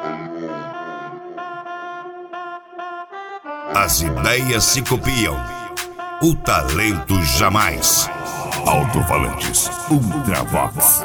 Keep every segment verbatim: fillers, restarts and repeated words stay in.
As ideias se copiam, o talento jamais. Alto-falantes Ultravox.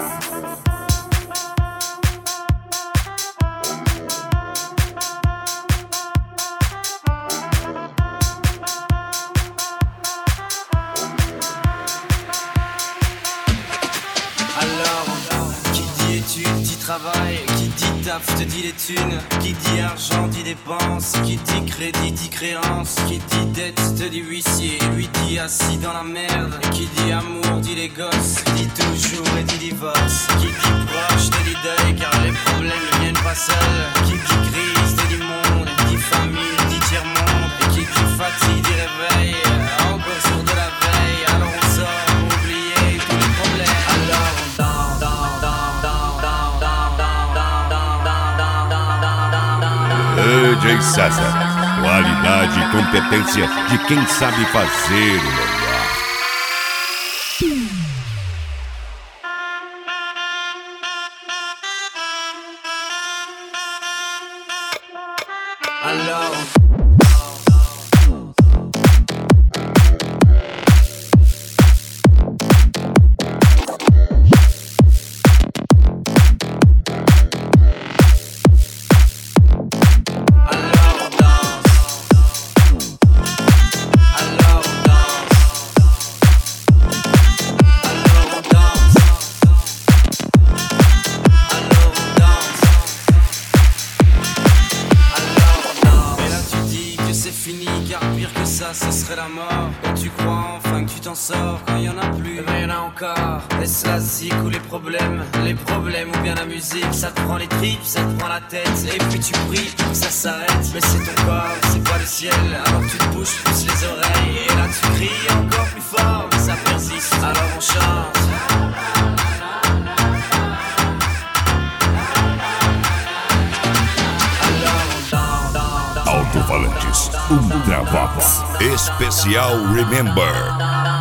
Travail, qui dit taf te dit les thunes, qui dit argent dit dépenses, qui dit crédit dit créance, qui dit dette te dit huissier, lui dit assis dans la merde, qui dit amour dit les gosses, dit toujours et dit divorce, qui dit proche te dit deuil car les problèmes ne viennent pas seuls, qui dit crise te dit monde, dit famille dit tiers-monde, et qui dit fatigue dit réveil, encore sourd de la veille, alors on sort pour oublier tous les problèmes, alors on danse, danse, danse, danse, danse. D J César, qualidade e competência de quem sabe fazer o melhor. Alors ce serait la mort. Quand tu crois enfin que tu t'en sors, quand y en a plus, eh ben y en a encore. Est-ce la zik ou les problèmes, les problèmes ou bien la musique, ça te prend les tripes, ça te prend la tête, et puis tu pries pour que ça s'arrête. Mais c'est ton corps, c'est pas le ciel, alors tu te bouges plus les oreilles, et là tu cries encore plus fort, mais ça persiste, alors on chante. Alto-falantes Ultravox. Especial Remember.